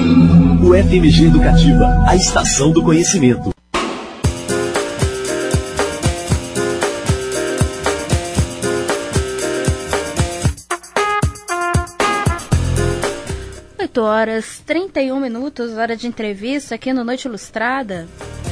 O FMG Educativa, a estação do conhecimento. Horas 31 minutos, hora de entrevista aqui no Noite Ilustrada.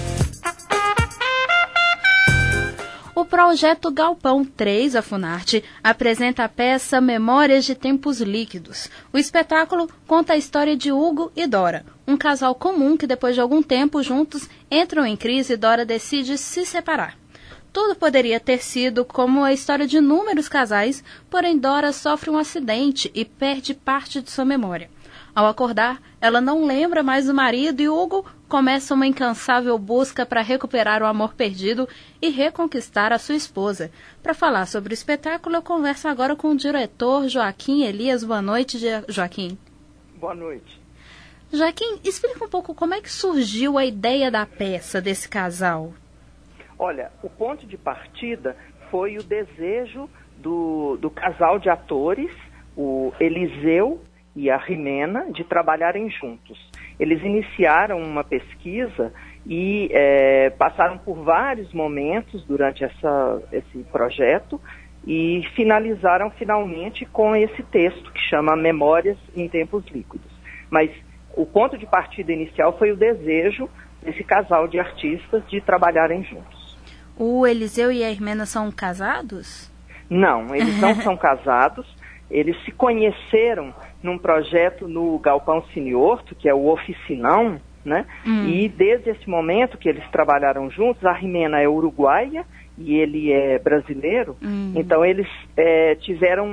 O projeto Galpão 3, a Funarte, apresenta a peça Memórias de Tempos Líquidos. O espetáculo conta a história de Hugo e Dora, um casal comum que depois de algum tempo juntos entram em crise e Dora decide se separar. Tudo poderia ter sido como a história de inúmeros casais, porém Dora sofre um acidente e perde parte de sua memória. Ao acordar, ela não lembra mais do marido e Hugo começa uma incansável busca para recuperar o amor perdido e reconquistar a sua esposa. Para falar sobre o espetáculo, eu converso agora com o diretor Joaquim Elias. Boa noite, Joaquim. Boa noite. Joaquim, explica um pouco como é que surgiu a ideia da peça desse casal. Olha, o ponto de partida foi o desejo do casal de atores, o Eliseu e a Rimena, de trabalharem juntos. Eles iniciaram uma pesquisa e passaram por vários momentos durante esse projeto e finalizaram finalmente com esse texto que chama Memórias em Tempos Líquidos. Mas o ponto de partida inicial foi o desejo desse casal de artistas de trabalharem juntos. O Eliseu e a Rimena são casados? Não, eles não são casados. Eles se conheceram num projeto no Galpão Siniorto, que é o Oficinão, né? E desde esse momento que eles trabalharam juntos, a Rimena é uruguaia e ele é brasileiro. Então eles tiveram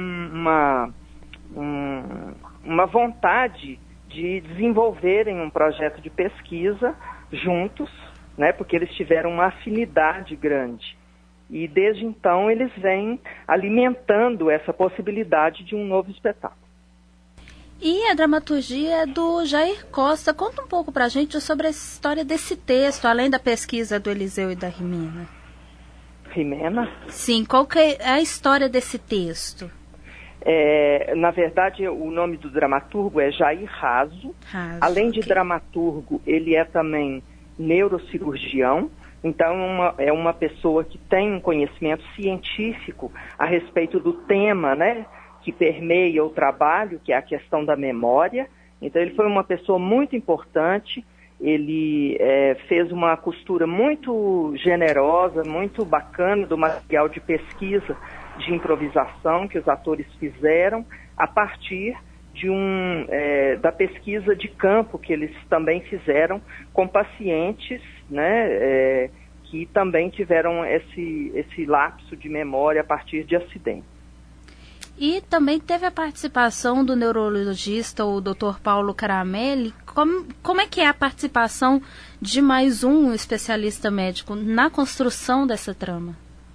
uma vontade de desenvolverem um projeto de pesquisa juntos, né? Porque eles tiveram uma afinidade grande. E desde então eles vêm alimentando essa possibilidade de um novo espetáculo. E a dramaturgia é do Jair Costa. Conta um pouco pra gente sobre a história desse texto, além da pesquisa do Eliseu e da Rimena. Rimena? Sim, qual que é a história desse texto? Na verdade, o nome do dramaturgo é Jair Raso. Além de dramaturgo, ele é também neurocirurgião. Então, é uma pessoa que tem um conhecimento científico a respeito do tema, né, que permeia o trabalho, que é a questão da memória. Então, ele foi uma pessoa muito importante. Ele fez uma costura muito generosa, muito bacana do material de pesquisa, de improvisação que os atores fizeram a partir de da pesquisa de campo que eles também fizeram com pacientes, né, que também tiveram esse lapso de memória a partir de acidentes. E também teve a participação do neurologista, o Dr. Paulo Caramelli. Como é que é a participação de mais um especialista médico na construção dessa trama?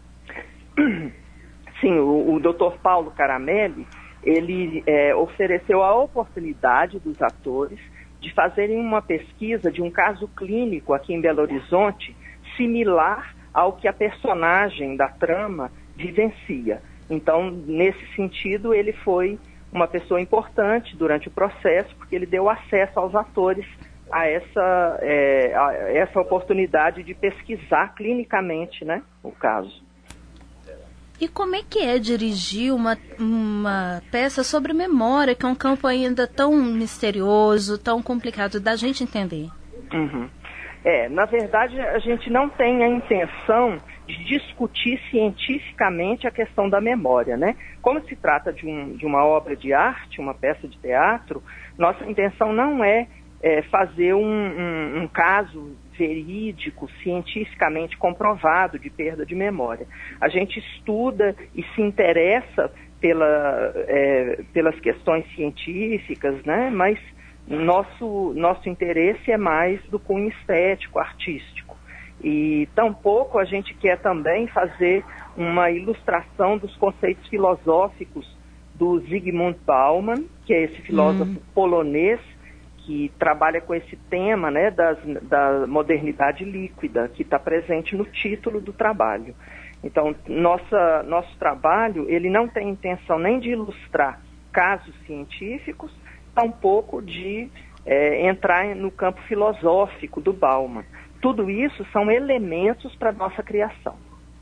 Sim, o Dr. Paulo Caramelli, ele ofereceu a oportunidade dos atores de fazerem uma pesquisa de um caso clínico aqui em Belo Horizonte, similar ao que a personagem da trama vivencia. Então, nesse sentido, ele foi uma pessoa importante durante o processo, porque ele deu acesso aos atores a essa oportunidade de pesquisar clinicamente, né, o caso. E como é que é dirigir uma peça sobre memória, que é um campo ainda tão misterioso, tão complicado da gente entender? Na verdade, a gente não tem a intenção de discutir cientificamente a questão da memória, né? Como se trata de uma obra de arte, uma peça de teatro, nossa intenção não é fazer um caso verídico, cientificamente comprovado de perda de memória. A gente estuda e se interessa pelas questões científicas, né? Mas nosso interesse é mais do cunho estético, artístico. E tampouco a gente quer também fazer uma ilustração dos conceitos filosóficos do Zygmunt Bauman, que é esse filósofo polonês, que trabalha com esse tema, né, da modernidade líquida, que está presente no título do trabalho. Então, nosso trabalho, ele não tem intenção nem de ilustrar casos científicos, tampouco de entrar no campo filosófico do Bauman. Tudo isso são elementos para a nossa criação.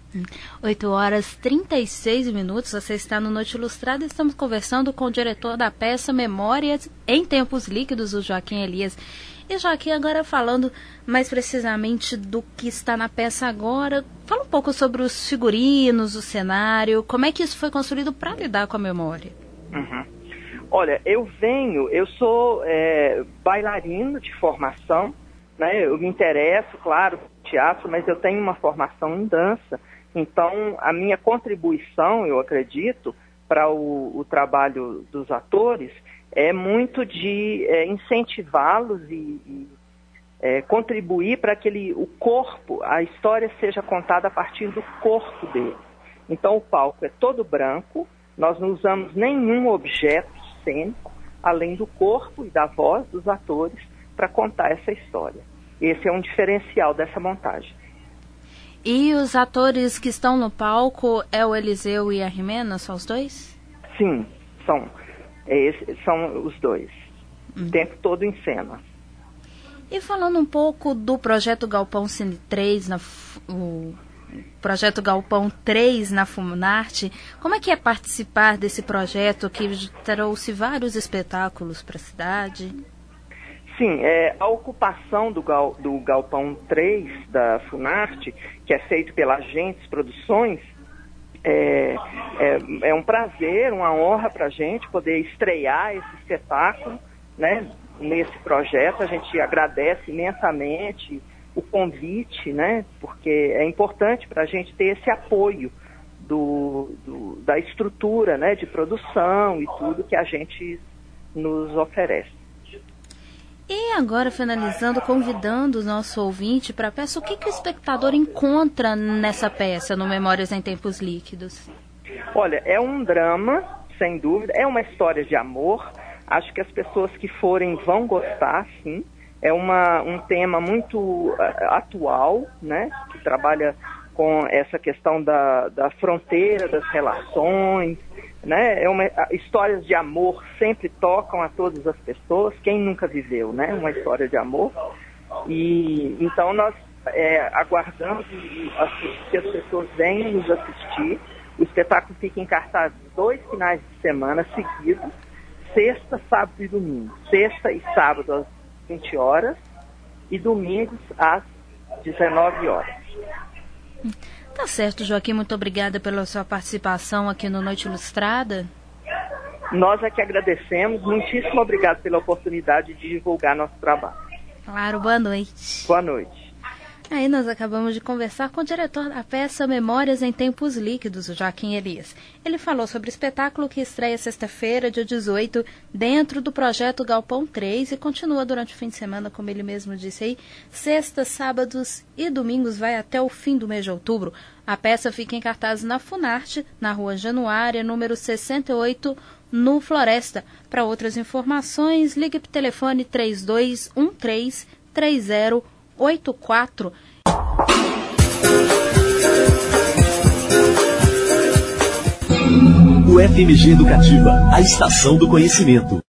8h36, você está no Noite Ilustrada e estamos conversando com o diretor da peça Memórias em Tempos Líquidos, o Joaquim Elias. E Joaquim, agora falando mais precisamente do que está na peça agora, fala um pouco sobre os figurinos, o cenário, como é que isso foi construído para lidar com a memória? Uhum. Olha, eu sou bailarino de formação, né? Eu me interesso, claro, por teatro, mas eu tenho uma formação em dança. Então, a minha contribuição, eu acredito, para o trabalho dos atores é muito de incentivá-los e contribuir para que o corpo, a história seja contada a partir do corpo dele. Então, o palco é todo branco, nós não usamos nenhum objeto cênico, além do corpo e da voz dos atores, para contar essa história. Esse é um diferencial dessa montagem. E os atores que estão no palco é o Eliseu e a Rimena, são os dois? Sim, são os dois. O tempo todo em cena. E falando um pouco do projeto Galpão Cine 3, o projeto Galpão 3 na Funarte, como é que é participar desse projeto que trouxe vários espetáculos para a cidade? Sim, a ocupação do Galpão 3 da Funarte, que é feito pela Agentes Produções, é um prazer, uma honra para a gente poder estrear esse espetáculo, né, nesse projeto. A gente agradece imensamente o convite, né, porque é importante para a gente ter esse apoio da estrutura, né, de produção e tudo que a gente nos oferece. E agora, finalizando, convidando o nosso ouvinte para a peça, o que o espectador encontra nessa peça, no Memórias em Tempos Líquidos? Olha, é um drama, sem dúvida, é uma história de amor. Acho que as pessoas que forem vão gostar, sim. É um tema muito atual, né, que trabalha com essa questão da fronteira das relações, né? Histórias de amor sempre tocam a todas as pessoas. Quem nunca viveu, né, uma história de amor? E então nós aguardamos que as pessoas venham nos assistir. O espetáculo fica em cartaz 2 finais de semana seguidos, sexta, sábado e domingo. Sexta e sábado às 20 horas e domingos às 19 horas. Tá certo, Joaquim, muito obrigada pela sua participação aqui no Noite Ilustrada. Nós é que agradecemos, muitíssimo obrigado pela oportunidade de divulgar nosso trabalho. Claro, boa noite. Boa noite. Aí nós acabamos de conversar com o diretor da peça Memórias em Tempos Líquidos, o Joaquim Elias. Ele falou sobre o espetáculo que estreia sexta-feira, dia 18, dentro do projeto Galpão 3 e continua durante o fim de semana, como ele mesmo disse aí, sextas, sábados e domingos, vai até o fim do mês de outubro. A peça fica em cartaz na Funarte, na Rua Januária, número 68, no Floresta. Para outras informações, ligue para o telefone 3213-3084. O FMG Educativa, a estação do conhecimento.